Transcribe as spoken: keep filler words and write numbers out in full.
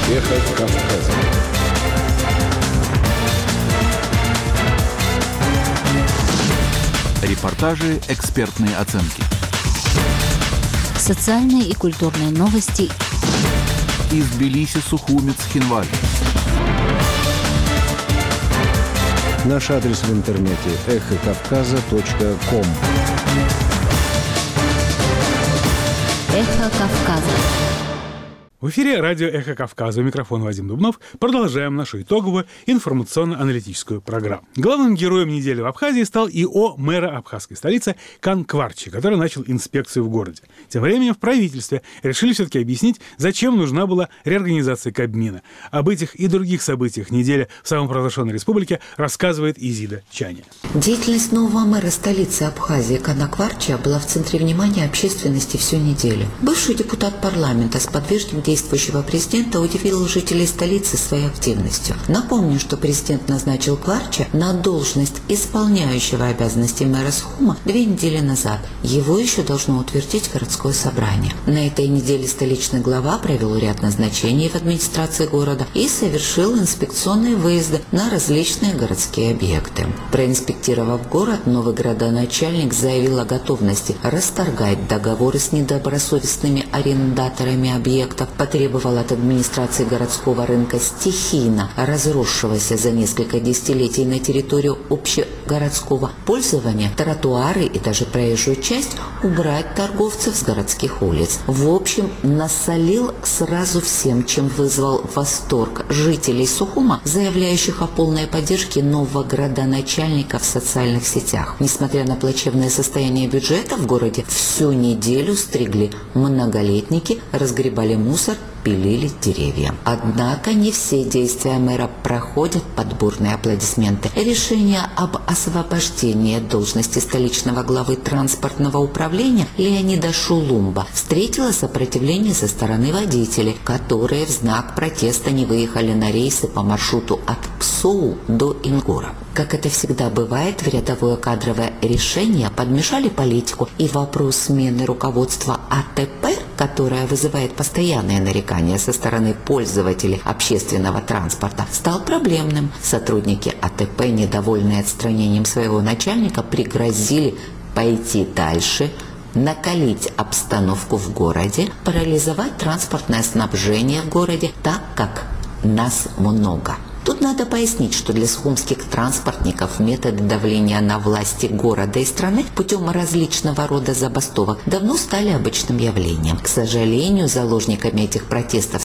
Эхо Кавказа. Репортажи, экспертные оценки. Социальные и культурные новости. Из Тбилиси, Сухуми, Цхинвали. Наш адрес в интернете эхо кавказа точка ком. Эхо Кавказа. В эфире радио «Эхо Кавказа». У микрофона Вадим Дубнов. Продолжаем нашу итоговую информационно-аналитическую программу. Главным героем недели в Абхазии стал ИО мэра абхазской столицы Кан Кварчи, который начал инспекцию в городе. Тем временем в правительстве решили все-таки объяснить, зачем нужна была реорганизация Кабмина. Об этих и других событиях недели в самопровозглашенной республике рассказывает Изида Чаня. Деятельность нового мэра столицы Абхазии Кана Кварчи была в центре внимания общественности всю неделю. Бывший депутат парламента с подвижным действующего президента удивил жителей столицы своей активностью. Напомню, что президент назначил Кварчи на должность исполняющего обязанности мэра Сухума две недели назад. Его еще должно утвердить городское собрание. На этой неделе столичный глава провел ряд назначений в администрации города и совершил инспекционные выезды на различные городские объекты. Проинспектировав город, новый градоначальник заявил о готовности расторгать договоры с недобросовестными арендаторами объектов, потребовал от администрации городского рынка, стихийно разросшегося за несколько десятилетий на территорию общегородского пользования, тротуары и даже проезжую часть убрать торговцев с городских улиц. В общем, насолил сразу всем, чем вызвал восторг жителей Сухума, заявляющих о полной поддержке нового градоначальника в социальных сетях. Несмотря на плачевное состояние бюджета в городе, всю неделю стригли многолетники, разгребали мусор, пилили деревья. Однако не все действия мэра проходят под бурные аплодисменты. Решение об освобождении от должности столичного главы транспортного управления Леонида Шулумба встретило сопротивление со стороны водителей, которые в знак протеста не выехали на рейсы по маршруту от Псоу до Ингура. Как это всегда бывает, в рядовое кадровое решение подмешали политику, и вопрос смены руководства АТП, которая вызывает постоянные нарекания со стороны пользователей общественного транспорта, стал проблемным. Сотрудники АТП, недовольные отстранением своего начальника, пригрозили пойти дальше, накалить обстановку в городе, парализовать транспортное снабжение в городе, так как нас много. Тут надо пояснить, что для сухумских транспортников методы давления на власти города и страны путем различного рода забастовок давно стали обычным явлением. К сожалению, заложниками этих протестов